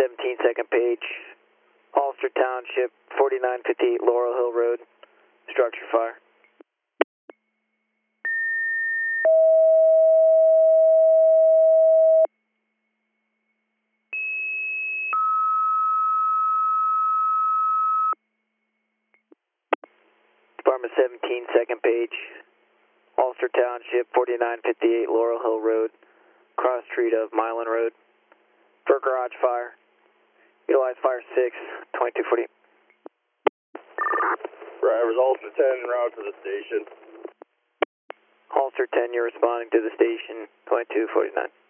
17 second page, Ulster Township, 4958 Laurel Hill Road, structure fire. Department 17 second page, Ulster Township, 4958 Laurel Hill Road, cross street of Milan Road, for garage fire. Utilize fire 6, 2240. Drivers, Ulster 10 en route to the station. Ulster 10, you're responding to the station, 2249.